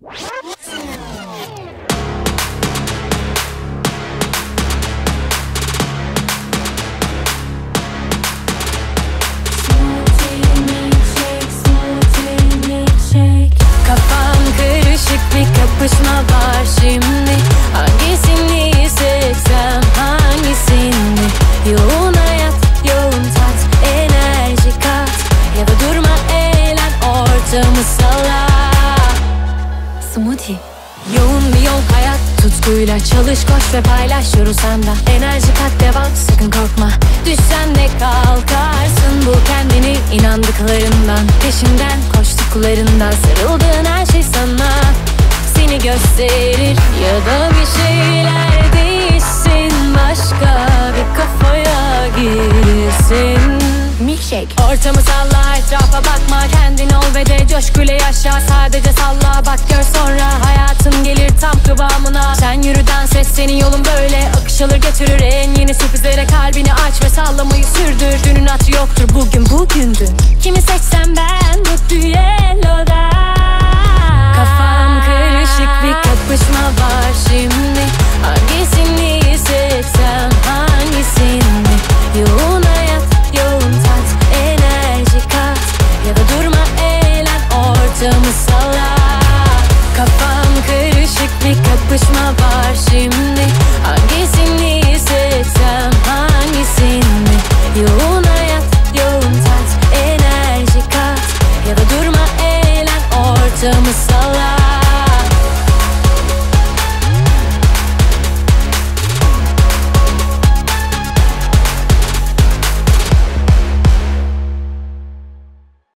Kafam karışık, bir kapışma var şimdi. Hangisini seçsem, hangisini? Yoğun hayat, yoğun tat, enerji kat. Ya da durma, eğlen, ortamı salla. Smoothie. Yoğun bir yol hayat, tutkuyla çalış, koş ve paylaş. Yoru sanda, enerji kat, devam, sakın korkma. Düşsen de kalkarsın, bul kendini inandıklarından. Peşinden koştuklarından, sarıldığın her şey sana seni gösterir. Ya da bir şeyler değişsin, başka bir kafaya girsin. Milkshake. Ortamı salla, etrafa bakma, kendin ol ve de coşkuyla yaşa. Sadece salla, bak gör, sonra hayatın gelir tam kıvamına. Sen yürü, dans et, senin yolun böyle akış alır götürür. En yeni sürprizlere kalbini aç ve sallamayı sürdür. Dünün hatırı yoktur, bugün bugündür. Kimi seçsem ben bu düelloda. Kafam karışık, bir kapışma var şimdi. Hangisini seçsem, hangisini? Yoğun hayat, yoğun tat, enerji kat. Ya da durma, eğlen, ortamı salla. Kafam karışık, bir kapışma var şimdi. Hangisini seçsem, hangisini? Yoğun hayat, yoğun tat, enerji kat. Ya da durma, eğlen, ortamı salla.